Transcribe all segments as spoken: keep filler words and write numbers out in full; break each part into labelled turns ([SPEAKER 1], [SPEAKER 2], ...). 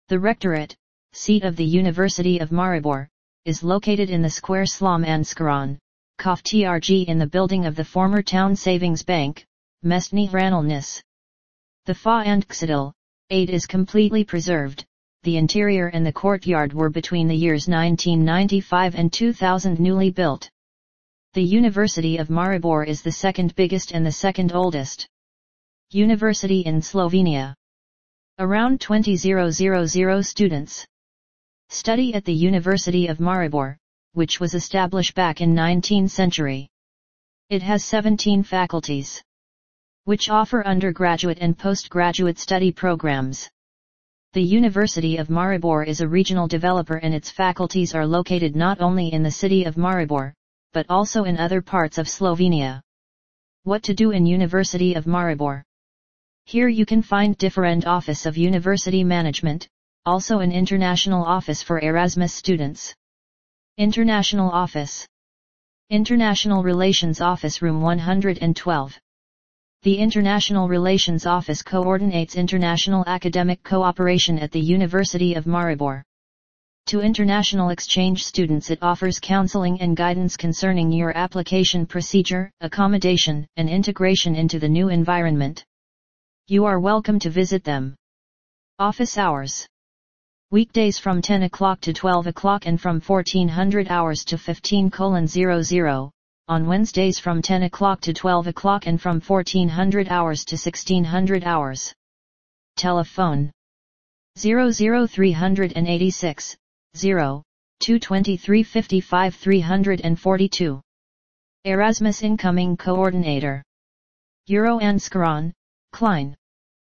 [SPEAKER 1] The Rectorate, seat of the University of Maribor, is located in the square Slam Anskaran, Koftrg in the building of the former Town Savings Bank, Mestny Ranelnis. The Fa and Citadel, eight is completely preserved. The interior and the courtyard were between the years nineteen ninety-five and two thousand newly built. The University of Maribor is the second biggest and the second oldest university in Slovenia. Around twenty thousand students study at the University of Maribor, which was established back in nineteenth century. It has seventeen faculties, which offer undergraduate and postgraduate study programs. The University of Maribor is a regional developer and its faculties are located not only in the city of Maribor, but also in other parts of Slovenia. What to do in University of Maribor? Here you can find different office of university management, also an international office for Erasmus students. International office. International Relations Office Room one hundred twelve. The International Relations Office coordinates international academic cooperation at the University of Maribor. To international exchange students it offers counseling and guidance concerning your application procedure, accommodation, and integration into the new environment. You are welcome to visit them. Office hours. Weekdays from ten o'clock to twelve o'clock and from fourteen hundred hours to fifteen hundred, on Wednesdays from ten o'clock to twelve o'clock and from fourteen hundred hours to sixteen hundred hours. Telephone zero zero three eight six, zero, two two three five five three four two. Erasmus Incoming Coordinator. Euro Anskaran, Klein.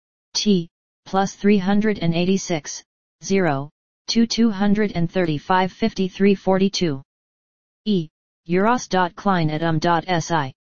[SPEAKER 1] T, plus three eight six, zero, two two three five five three four two. E, euros.klein at um dot si.